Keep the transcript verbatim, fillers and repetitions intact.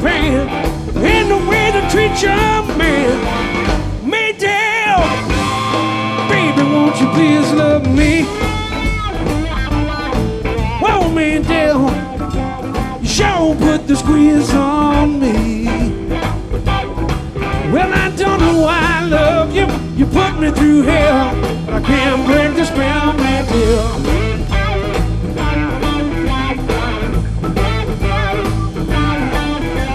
pan. Ain't no way to treat your man. Maydale, baby, won't you please love me? Whoa, Maydale, you sure put the squeeze on me. Well, I don't know why I love you. You put me through hell, but I can't break the spell, Maydale.